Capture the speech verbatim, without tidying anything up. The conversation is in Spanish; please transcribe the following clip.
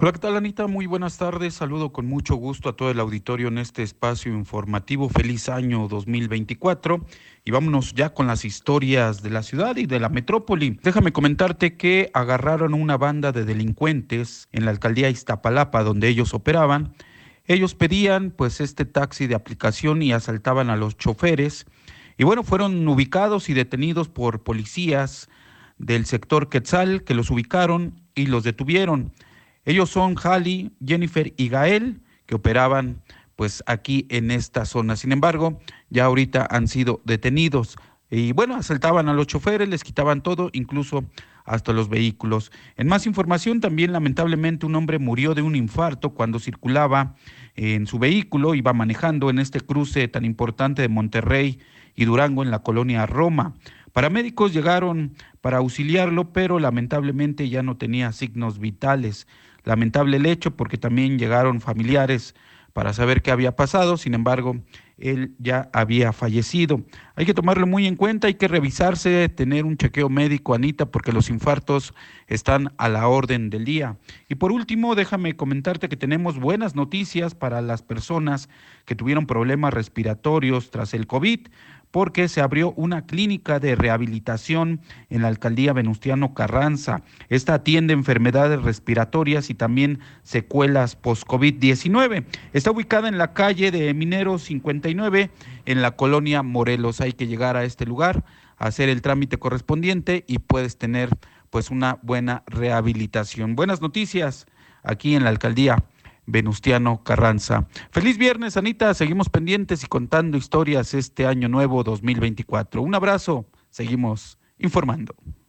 Hola, ¿qué tal, Anita? Muy buenas tardes. Saludo con mucho gusto a todo el auditorio en este espacio informativo. Feliz año dos mil veinticuatro. Y vámonos ya con las historias de la ciudad y de la metrópoli. Déjame comentarte que agarraron una banda de delincuentes en la alcaldía Iztapalapa, donde ellos operaban. Ellos pedían pues este taxi de aplicación y asaltaban a los choferes. Y bueno, fueron ubicados y detenidos por policías del sector Quetzal, que los ubicaron y los detuvieron. Ellos son Jali, Jennifer y Gael, que operaban pues aquí en esta zona. Sin embargo, ya ahorita han sido detenidos. Y bueno, asaltaban a los choferes, les quitaban todo, incluso hasta los vehículos. En más información, también lamentablemente un hombre murió de un infarto cuando circulaba en su vehículo, iba manejando en este cruce tan importante de Monterrey y Durango en la colonia Roma. Paramédicos llegaron para auxiliarlo, pero lamentablemente ya no tenía signos vitales. Lamentable el hecho porque también llegaron familiares para saber qué había pasado, sin embargo, él ya había fallecido. Hay que tomarlo muy en cuenta, hay que revisarse, tener un chequeo médico, Anita, porque los infartos están a la orden del día. Y por último, déjame comentarte que tenemos buenas noticias para las personas que tuvieron problemas respiratorios tras el COVID, porque se abrió una clínica de rehabilitación en la alcaldía Venustiano Carranza. Esta atiende enfermedades respiratorias y también secuelas post-COVID diecinueve. Está ubicada en la calle de Mineros cincuenta y nueve, en la colonia Morelos. Hay que llegar a este lugar, hacer el trámite correspondiente y puedes tener pues una buena rehabilitación. Buenas noticias aquí en la alcaldía Venustiano Carranza. Feliz viernes, Anita. Seguimos pendientes y contando historias este año nuevo dos mil veinticuatro. Un abrazo. Seguimos informando.